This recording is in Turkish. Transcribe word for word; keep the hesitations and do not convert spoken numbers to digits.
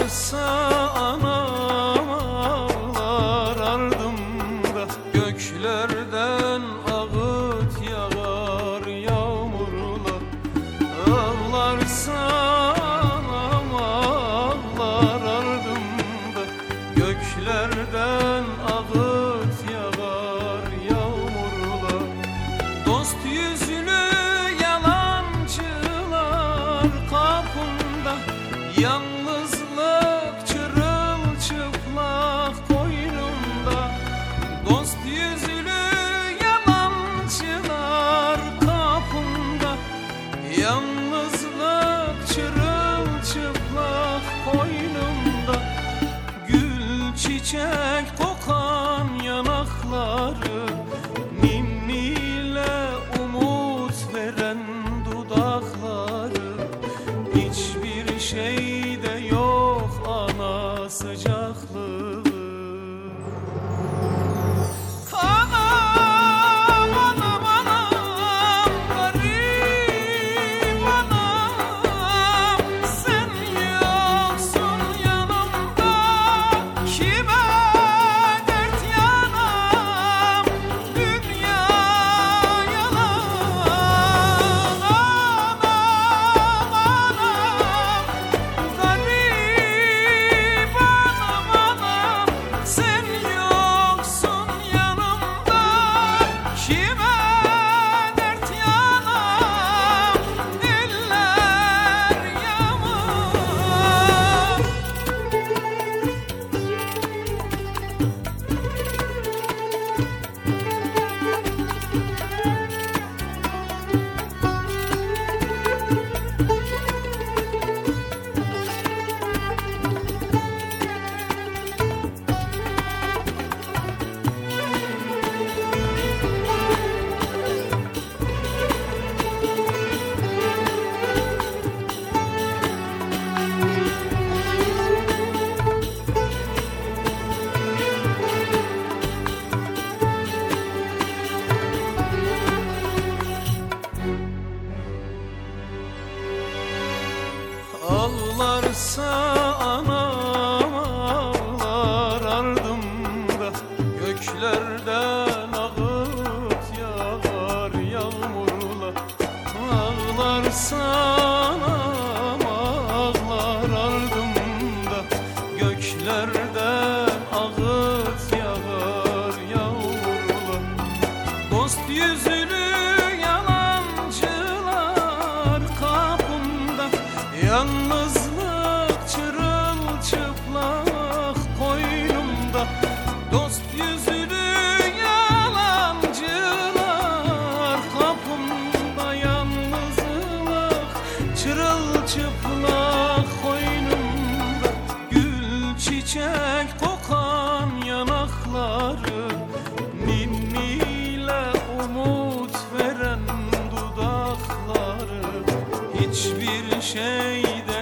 Ağlarsa anam ağlar ardımda, göklerden ağıt yağar yağmurlar. Ağlarsa anam ağlar ardımda, göklerden ağıt yağar yağmurlar. Dost yüzlü yalancılar kapında, yalnızlık çırılçıplak koynumda. Dost yüzlü yalancılar kapımda, yalnızlık çırılçıplak koynumda. Gül çiçek kokan yanakları, ninniyle umut veren dudakları. Hiçbir şeyde yok ana sıcaklığı. Anam, anam, anam, garip anam, sen yoksun yanımda, kime dert yanam, dünya yalan. Anam, anam, garip anam, anam, sen yoksun yanımda, kime dert yanam, eller yaman. Ağlarsa anam ağlar ardımda, göklerden ağıt yağar yağmurlar. Ağlarsa anam ağlar ardımda, göklerden ağıt yağar yağmurlar. Dost yüzlü yalancılar kapımda, yalnızlık çırılçıplak koynumda. Dost yüzlü yalancılar kapımda, yalnızlık çırılçıplak koynumda. Gül çiçek kokan yanakları, ninniyle umut veren dudakları. Hiçbir şeyde